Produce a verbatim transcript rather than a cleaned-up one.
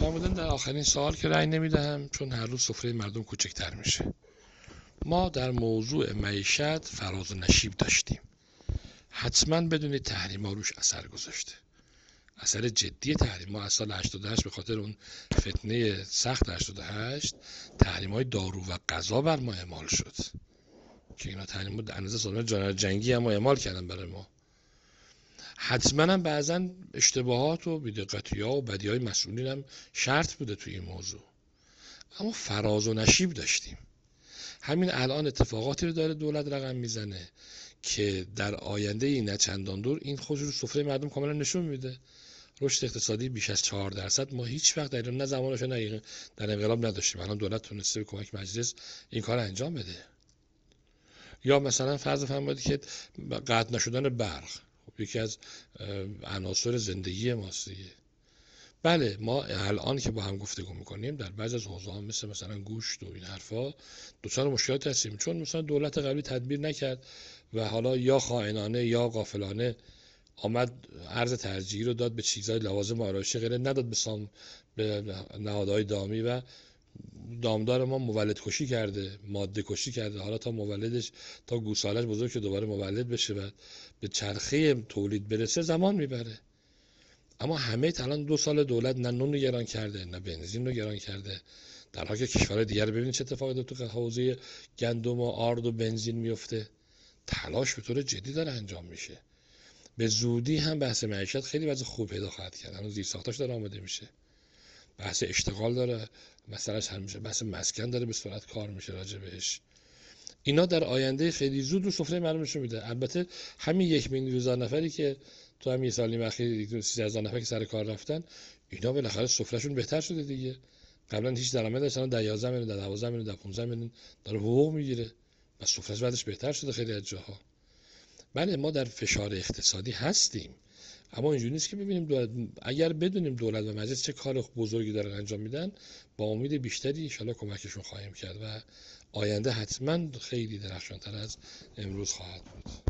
معمولا در آخرین سوال که رأی نمیدهم، چون هر روز سفره مردم کوچکتر میشه. ما در موضوع معیشت فراز و نشیب داشتیم. حتما بدونید تحریما روش اثر گذاشته. اثر جدی تحریما از سال هشتاد و هشت به خاطر اون فتنه سخت هشتاد و هشت تحریم‌های دارو و غذا بر ما اعمال شد که اینا تحریما در اندازه سازمان جنایت جنگی هم اعمال کردن برای ما. حتما هم بعضا اشتباهات و بی‌دقتی‌ها و بدیهای مسئولین هم شرط بوده توی این موضوع، اما فراز و نشیب داشتیم. همین الان اتفاقاتی رو داره دولت رقم میزنه که در آینده این چندان دور این خودش رو سفره مردم کاملا نشون میده. رشد اقتصادی بیش از چهار درصد ما هیچ وقت در ایران نه زمانش نه در انقلاب نداشتیم. الان دولت تونسته به کمک مجلس این کار انجام بده. یا مثلا فرض فرمایید که قطع نشدن برق خب یکی از عناصر زندگی ماست دیگه. بله ما الان که با هم گفتگو میکنیم در بعضی از حوزه ها مثل مثلا گوشت و این حرفا دچار مشکلات هستیم، چون مثلا دولت قبلی تدبیر نکرد و حالا یا خائنانه یا غافلانه آمد ارز ترجیحی رو داد به چیزهای لوازم آرایشی غیره، نداد به سام به نهادهای دامی و دامدار ما مولد کشی کرده، ماده کشی کرده. حالا تا مولدش تا گوسالش بزرگ شه دوباره مولد بشه و به چرخه تولید برسه زمان میبره. اما همه الان دو سال دولت نه نون رو گران کرده نه بنزین رو گران کرده، در حالی که کشورهای دیگر ببینید چه اتفاقی داره تو حوزه گندم و آرد و بنزین میفته. تلاش به طور جدی داره انجام میشه. به زودی هم بحث معیشت خیلی وضع خوب پیدا خواهد کرد. هنوز زیرساختاش داره آماده میشه. بحث اشتغال داره مثلاش حل میشه. بحث مسکن داره به سرعت کار میشه راجع بهش. اینا در آینده خیلی زود رو سفره مردم نشون میده. البته همین یک میلیون هزار نفری که تو همین سال نیم اخیر سیزده هزار نفر که سر کار رفتن، اینا بالاخره سفرهشون بهتر شده دیگه. قبلا هیچ درآمدی داشتن، در یازده میلیون، در دوازده میلیون، در پانزده میلیون داره حقوق میگیره و سفرهش بعدش بهتر شده خیلی از جاها. بله ما در فشار اقتصادی هستیم، اما اینجوری نیست که ببینیم دولت، اگر بدونیم دولت و مجلس چه کار بزرگی دارن انجام میدن، با امید بیشتری ان شاءالله کمکشون خواهیم کرد و آینده حتما خیلی درخشانتر از امروز خواهد بود.